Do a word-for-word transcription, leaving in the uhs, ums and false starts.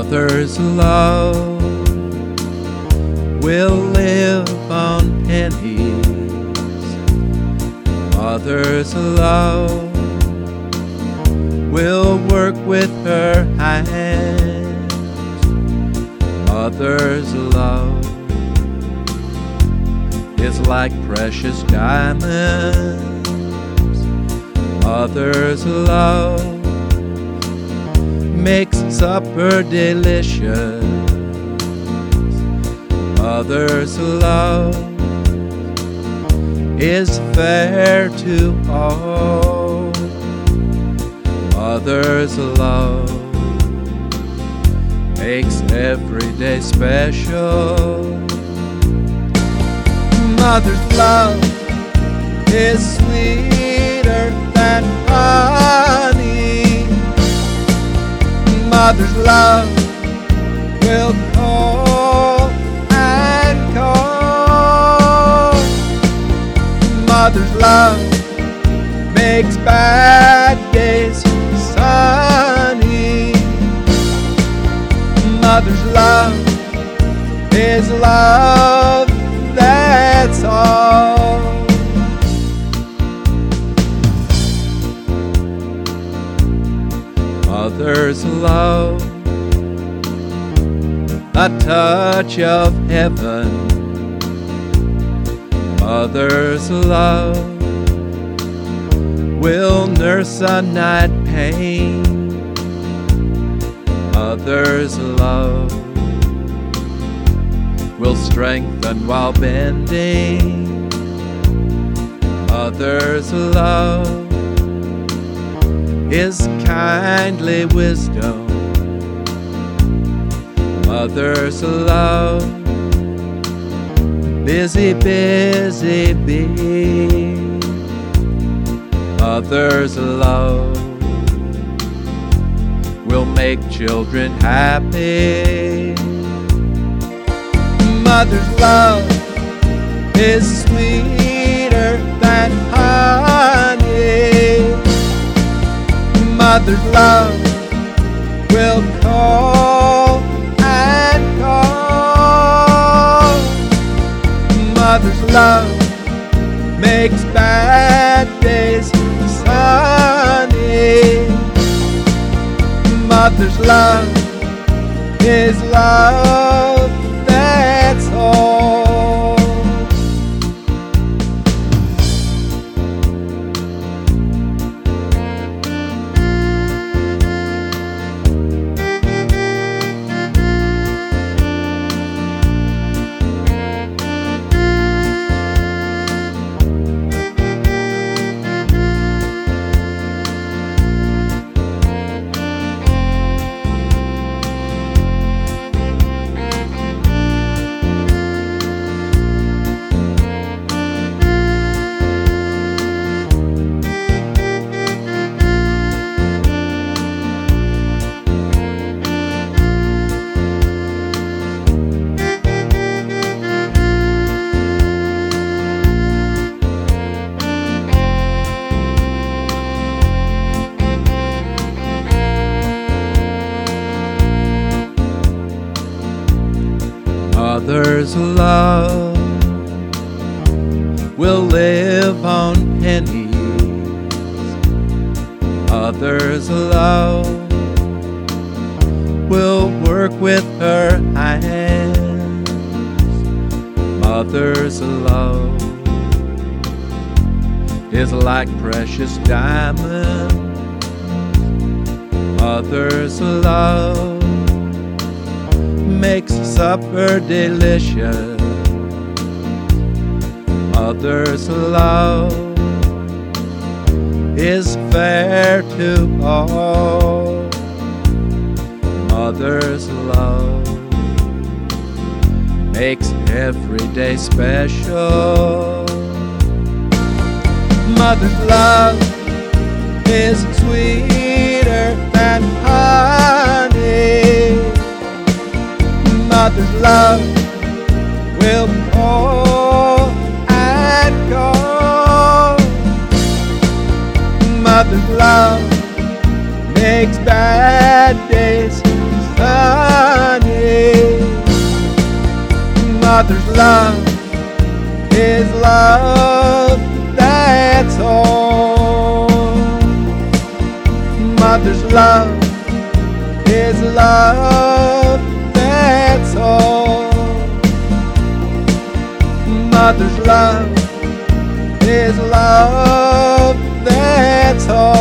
Mother's love will live on pennies. Mother's love will work with her hands. Mother's love is like precious diamonds. Mother's love makes supper delicious. Mother's love is fair to all. Mother's love makes every day special. Mother's love is sweeter than honey. Mother's love will call and call. Mother's love makes bad days sunny. Mother's love is love, that's all. Mother's love, a touch of heaven. Mother's love will nurse a night pain. Mother's love will strengthen while bending. Mother's love is kindly wisdom. Mother's love, busy, busy bee. Mother's love will make children happy. Mother's love is sweeter than honey. Mother's love will call and call. Mother's love makes bad days sunny. Mother's love is love, that's all. Mother's love will live on pennies. Mother's love will work with her hands. Mother's love is like precious diamonds. Mother's love makes supper delicious. Mother's love is fair to all. Mother's love makes every day special. Mother's love is sweeter than honey. Mother's love will call and call. Mother's love makes bad days sunny. Mother's love is love, that's all. Mother's love is love, that's all. Mother's love is love, that's all.